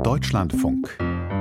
Deutschlandfunk.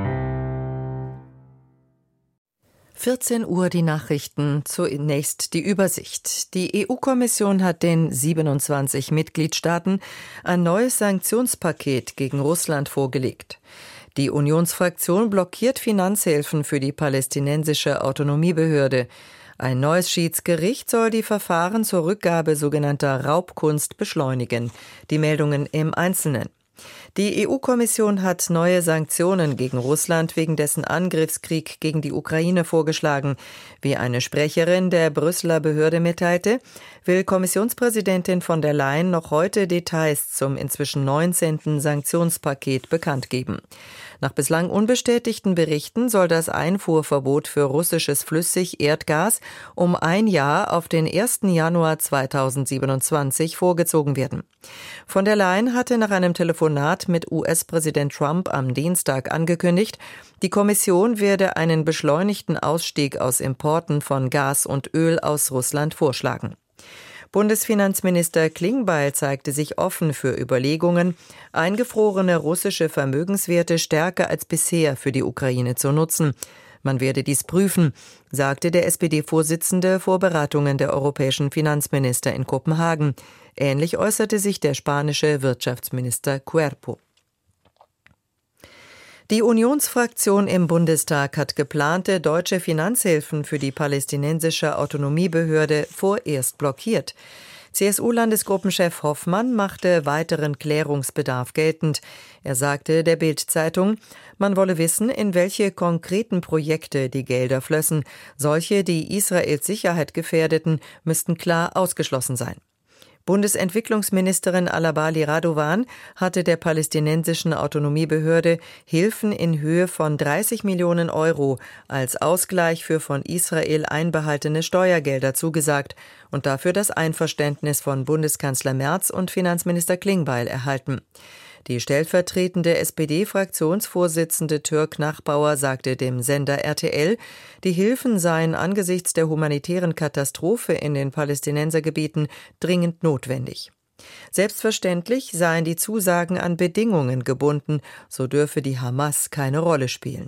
14 Uhr die Nachrichten, zunächst die Übersicht. Die EU-Kommission hat den 27 Mitgliedstaaten ein neues Sanktionspaket gegen Russland vorgelegt. Die Unionsfraktion blockiert Finanzhilfen für die palästinensische Autonomiebehörde. Ein neues Schiedsgericht soll die Verfahren zur Rückgabe sogenannter Raubkunst beschleunigen. Die Meldungen im Einzelnen. Die EU-Kommission hat neue Sanktionen gegen Russland wegen dessen Angriffskrieg gegen die Ukraine vorgeschlagen. Wie eine Sprecherin der Brüsseler Behörde mitteilte, will Kommissionspräsidentin von der Leyen noch heute Details zum inzwischen 19. Sanktionspaket bekannt geben. Nach bislang unbestätigten Berichten soll das Einfuhrverbot für russisches Flüssig-Erdgas um ein Jahr auf den 1. Januar 2027 vorgezogen werden. Von der Leyen hatte nach einem Telefonat mit US-Präsident Trump am Dienstag angekündigt, die Kommission werde einen beschleunigten Ausstieg aus Importen von Gas und Öl aus Russland vorschlagen. Bundesfinanzminister Klingbeil zeigte sich offen für Überlegungen, eingefrorene russische Vermögenswerte stärker als bisher für die Ukraine zu nutzen. Man werde dies prüfen, sagte der SPD-Vorsitzende vor Beratungen der europäischen Finanzminister in Kopenhagen. Ähnlich äußerte sich der spanische Wirtschaftsminister Cuerpo. Die Unionsfraktion im Bundestag hat geplante deutsche Finanzhilfen für die palästinensische Autonomiebehörde vorerst blockiert. CSU-Landesgruppenchef Hoffmann machte weiteren Klärungsbedarf geltend. Er sagte der Bild-Zeitung, man wolle wissen, in welche konkreten Projekte die Gelder flössen. Solche, die Israels Sicherheit gefährdeten, müssten klar ausgeschlossen sein. Bundesentwicklungsministerin Alabali Radovan hatte der palästinensischen Autonomiebehörde Hilfen in Höhe von 30 Millionen Euro als Ausgleich für von Israel einbehaltene Steuergelder zugesagt und dafür das Einverständnis von Bundeskanzler Merz und Finanzminister Klingbeil erhalten. Die stellvertretende SPD-Fraktionsvorsitzende Türk Nachbauer sagte dem Sender RTL, die Hilfen seien angesichts der humanitären Katastrophe in den Palästinensergebieten dringend notwendig. Selbstverständlich seien die Zusagen an Bedingungen gebunden, so dürfe die Hamas keine Rolle spielen.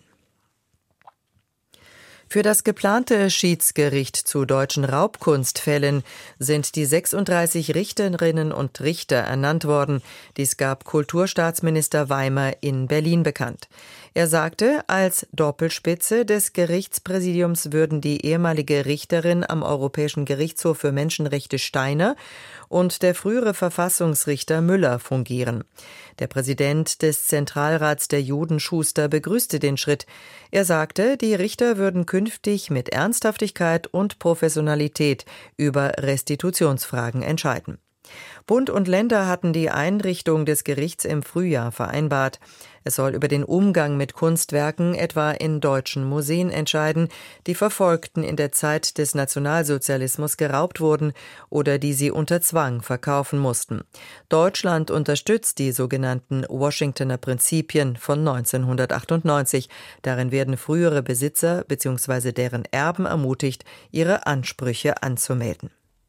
Für das geplante Schiedsgericht zu deutschen Raubkunstfällen sind die 36 Richterinnen und Richter ernannt worden. Dies gab Kulturstaatsminister Weimer in Berlin bekannt. Er sagte, als Doppelspitze des Gerichtspräsidiums würden die ehemalige Richterin am Europäischen Gerichtshof für Menschenrechte Steiner und der frühere Verfassungsrichter Müller fungieren. Der Präsident des Zentralrats der Juden Schuster begrüßte den Schritt. Er sagte, die Richter würden künftig mit Ernsthaftigkeit und Professionalität über Restitutionsfragen entscheiden. Bund und Länder hatten die Einrichtung des Gerichts im Frühjahr vereinbart. Es soll über den Umgang mit Kunstwerken etwa in deutschen Museen entscheiden, die Verfolgten in der Zeit des Nationalsozialismus geraubt wurden oder die sie unter Zwang verkaufen mussten. Deutschland unterstützt die sogenannten Washingtoner Prinzipien von 1998. Darin werden frühere Besitzer bzw. deren Erben ermutigt, ihre Ansprüche anzumelden.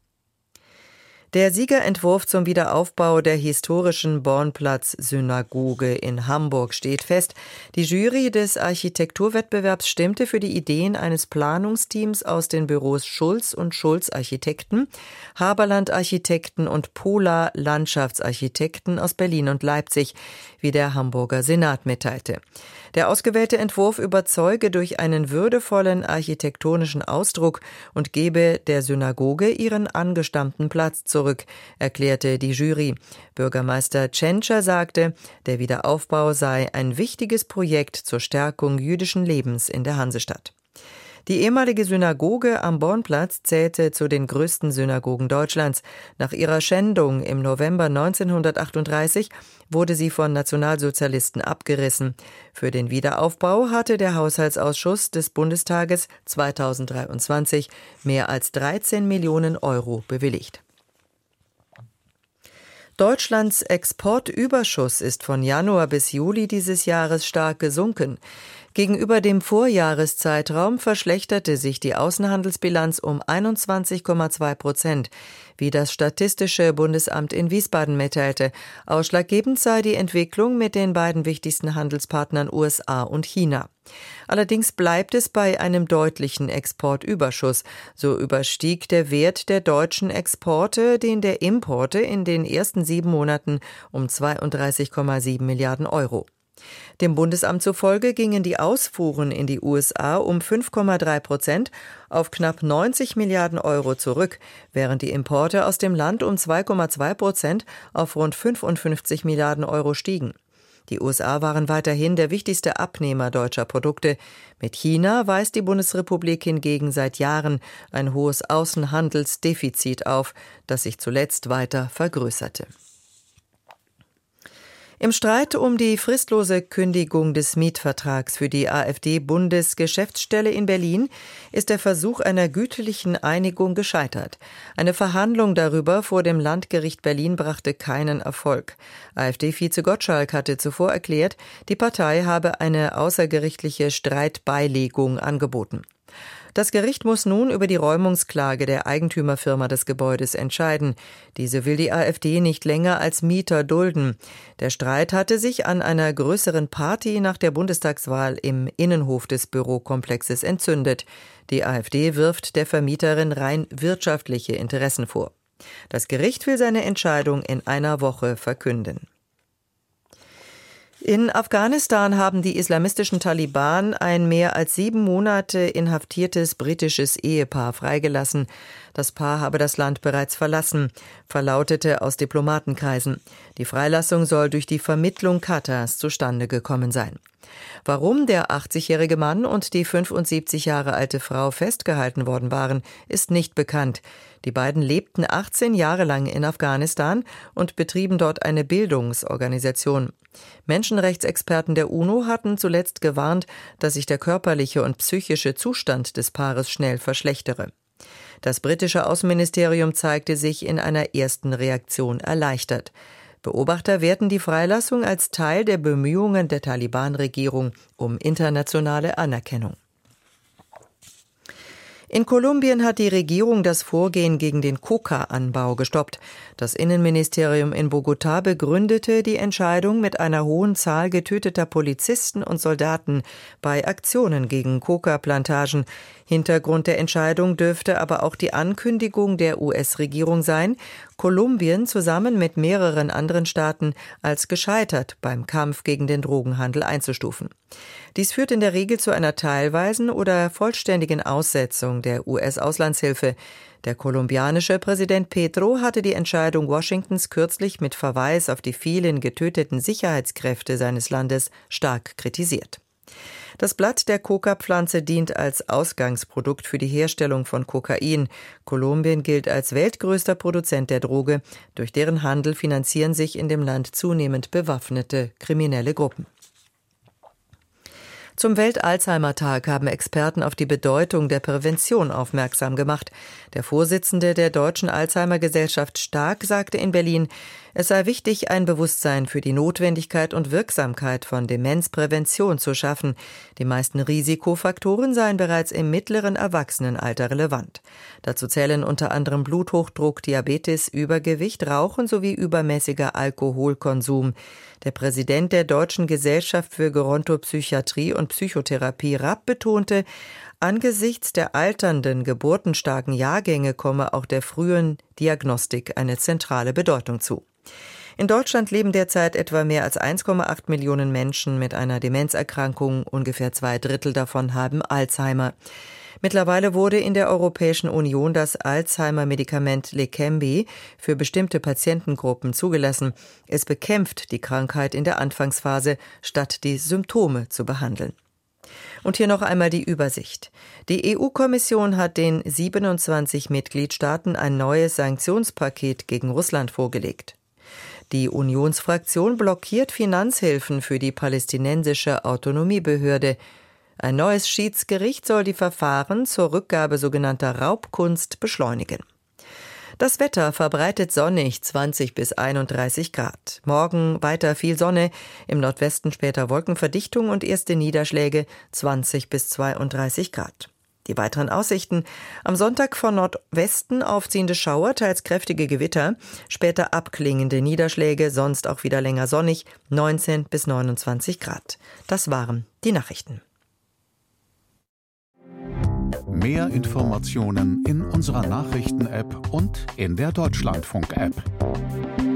Der Siegerentwurf zum Wiederaufbau der historischen Bornplatz-Synagoge in Hamburg steht fest. Die Jury des Architekturwettbewerbs stimmte für die Ideen eines Planungsteams aus den Büros Schulz und Schulz Architekten, Haberland Architekten und Polar Landschaftsarchitekten aus Berlin und Leipzig, wie der Hamburger Senat mitteilte. Der ausgewählte Entwurf überzeuge durch einen würdevollen architektonischen Ausdruck und gebe der Synagoge ihren angestammten Platz zurück, erklärte die Jury. Bürgermeister Tschentscher sagte, der Wiederaufbau sei ein wichtiges Projekt zur Stärkung jüdischen Lebens in der Hansestadt. Die ehemalige Synagoge am Bornplatz zählte zu den größten Synagogen Deutschlands. Nach ihrer Schändung im November 1938 wurde sie von Nationalsozialisten abgerissen. Für den Wiederaufbau hatte der Haushaltsausschuss des Bundestages 2023 mehr als 13 Millionen Euro bewilligt. Deutschlands Exportüberschuss ist von Januar bis Juli dieses Jahres stark gesunken. Gegenüber dem Vorjahreszeitraum verschlechterte sich die Außenhandelsbilanz um 21,2%, wie das Statistische Bundesamt in Wiesbaden mitteilte. Ausschlaggebend sei die Entwicklung mit den beiden wichtigsten Handelspartnern USA und China. Allerdings bleibt es bei einem deutlichen Exportüberschuss. So überstieg der Wert der deutschen Exporte den der Importe in den ersten 7 Monaten um 32,7 Milliarden Euro. Dem Bundesamt zufolge gingen die Ausfuhren in die USA um 5,3% auf knapp 90 Milliarden Euro zurück, während die Importe aus dem Land um 2,2% auf rund 55 Milliarden Euro stiegen. Die USA waren weiterhin der wichtigste Abnehmer deutscher Produkte. Mit China weist die Bundesrepublik hingegen seit Jahren ein hohes Außenhandelsdefizit auf, das sich zuletzt weiter vergrößerte. Im Streit um die fristlose Kündigung des Mietvertrags für die AfD-Bundesgeschäftsstelle in Berlin ist der Versuch einer gütlichen Einigung gescheitert. Eine Verhandlung darüber vor dem Landgericht Berlin brachte keinen Erfolg. AfD-Vize Gottschalk hatte zuvor erklärt, die Partei habe eine außergerichtliche Streitbeilegung angeboten. Das Gericht muss nun über die Räumungsklage der Eigentümerfirma des Gebäudes entscheiden. Diese will die AfD nicht länger als Mieter dulden. Der Streit hatte sich an einer größeren Party nach der Bundestagswahl im Innenhof des Bürokomplexes entzündet. Die AfD wirft der Vermieterin rein wirtschaftliche Interessen vor. Das Gericht will seine Entscheidung in einer Woche verkünden. In Afghanistan haben die islamistischen Taliban ein mehr als 7 Monate inhaftiertes britisches Ehepaar freigelassen. Das Paar habe das Land bereits verlassen, verlautete aus Diplomatenkreisen. Die Freilassung soll durch die Vermittlung Katars zustande gekommen sein. Warum der 80-jährige Mann und die 75 Jahre alte Frau festgehalten worden waren, ist nicht bekannt. Die beiden lebten 18 Jahre lang in Afghanistan und betrieben dort eine Bildungsorganisation. Menschenrechtsexperten der UNO hatten zuletzt gewarnt, dass sich der körperliche und psychische Zustand des Paares schnell verschlechtere. Das britische Außenministerium zeigte sich in einer ersten Reaktion erleichtert. Beobachter werten die Freilassung als Teil der Bemühungen der Taliban-Regierung um internationale Anerkennung. In Kolumbien hat die Regierung das Vorgehen gegen den Coca-Anbau gestoppt. Das Innenministerium in Bogotá begründete die Entscheidung mit einer hohen Zahl getöteter Polizisten und Soldaten bei Aktionen gegen Coca-Plantagen. Hintergrund der Entscheidung dürfte aber auch die Ankündigung der US-Regierung sein, Kolumbien zusammen mit mehreren anderen Staaten als gescheitert beim Kampf gegen den Drogenhandel einzustufen. Dies führt in der Regel zu einer teilweisen oder vollständigen Aussetzung der US-Auslandshilfe. Der kolumbianische Präsident Petro hatte die Entscheidung Washingtons kürzlich mit Verweis auf die vielen getöteten Sicherheitskräfte seines Landes stark kritisiert. Das Blatt der Coca-Pflanze dient als Ausgangsprodukt für die Herstellung von Kokain. Kolumbien gilt als weltgrößter Produzent der Droge. Durch deren Handel finanzieren sich in dem Land zunehmend bewaffnete kriminelle Gruppen. Zum Welt-Alzheimer-Tag haben Experten auf die Bedeutung der Prävention aufmerksam gemacht. Der Vorsitzende der Deutschen Alzheimer-Gesellschaft Stark sagte in Berlin, es sei wichtig, ein Bewusstsein für die Notwendigkeit und Wirksamkeit von Demenzprävention zu schaffen. Die meisten Risikofaktoren seien bereits im mittleren Erwachsenenalter relevant. Dazu zählen unter anderem Bluthochdruck, Diabetes, Übergewicht, Rauchen sowie übermäßiger Alkoholkonsum. Der Präsident der Deutschen Gesellschaft für Gerontopsychiatrie und Psychotherapie RAP betonte, angesichts der alternden, geburtenstarken Jahrgänge komme auch der frühen Diagnostik eine zentrale Bedeutung zu. In Deutschland leben derzeit etwa mehr als 1,8 Millionen Menschen mit einer Demenzerkrankung, ungefähr 2/3 davon haben Alzheimer. Mittlerweile wurde in der Europäischen Union das Alzheimer-Medikament Leqembi für bestimmte Patientengruppen zugelassen. Es bekämpft die Krankheit in der Anfangsphase, statt die Symptome zu behandeln. Und hier noch einmal die Übersicht. Die EU-Kommission hat den 27 Mitgliedstaaten ein neues Sanktionspaket gegen Russland vorgelegt. Die Unionsfraktion blockiert Finanzhilfen für die palästinensische Autonomiebehörde. Ein neues Schiedsgericht soll die Verfahren zur Rückgabe sogenannter Raubkunst beschleunigen. Das Wetter verbreitet sonnig, 20 bis 31 Grad. Morgen weiter viel Sonne, im Nordwesten später Wolkenverdichtung und erste Niederschläge, 20 bis 32 Grad. Die weiteren Aussichten: am Sonntag von Nordwesten aufziehende Schauer, teils kräftige Gewitter, später abklingende Niederschläge, sonst auch wieder länger sonnig, 19 bis 29 Grad. Das waren die Nachrichten. Mehr Informationen in unserer Nachrichten-App und in der Deutschlandfunk-App.